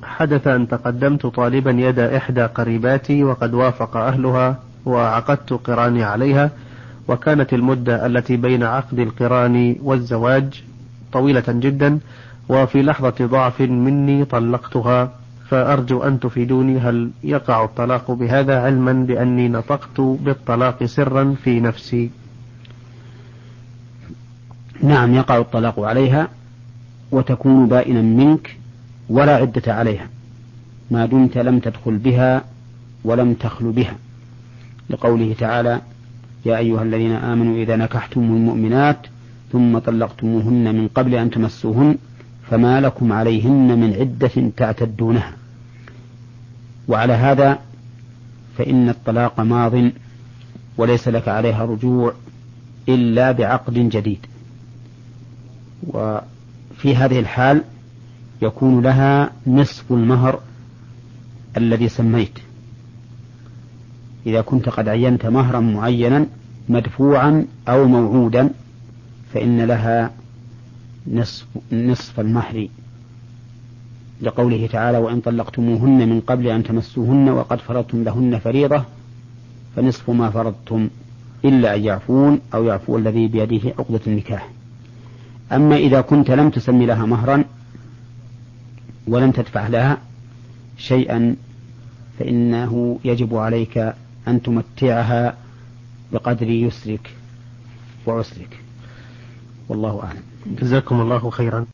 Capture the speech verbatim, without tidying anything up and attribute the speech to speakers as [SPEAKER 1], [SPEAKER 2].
[SPEAKER 1] حدث أن تقدمت طالبا يد إحدى قريباتي وقد وافق أهلها وعقدت قراني عليها، وكانت المدة التي بين عقد القران والزواج طويلة جدا، وفي لحظة ضعف مني طلقتها، فأرجو أن تفيدوني هل يقع الطلاق بهذا، علما بأني نطقت بالطلاق سرا في نفسي؟
[SPEAKER 2] نعم، يقع الطلاق عليها وتكون بائنا منك ولا عدة عليها ما دمت لم تدخل بها ولم تخل بها، لقوله تعالى: يا أيها الذين آمنوا إذا نكحتم المؤمنات ثم طلقتموهن من قبل أن تمسوهن فما لكم عليهن من عدة تعتدونها. وعلى هذا فإن الطلاق ماض وليس لك عليها رجوع إلا بعقد جديد. وفي هذه الحال يكون لها نصف المهر الذي سميت، إذا كنت قد عينت مهرا معينا مدفوعا أو موعودا فإن لها نصف, نصف المهر، لقوله تعالى: وإن طلقتموهن من قبل أن تمسوهن وقد فرضتم لهن فريضة فنصف ما فرضتم إلا أن يعفون أو يعفو الذي بيده عقدة النكاح. أما إذا كنت لم تسمي لها مهرا ولم تدفع لها شيئا فإنه يجب عليك أن تمتعها بقدر يسرك وعسرك، والله أعلم.
[SPEAKER 1] جزاكم الله خيرا.